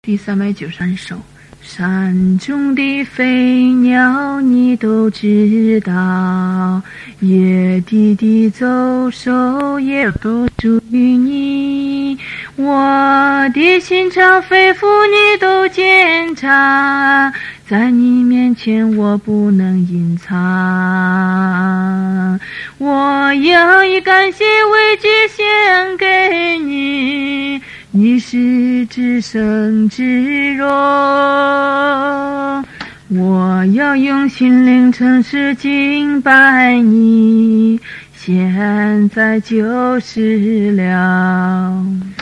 第393首。山中的飞鸟你都知道，野地的走兽也都属于你，我的心肠肺腑你都检查，在你面前我不能隐藏，我要以感谢为祭献给你，你是至圣至荣，我要用心灵诚实敬拜你，现在就是了。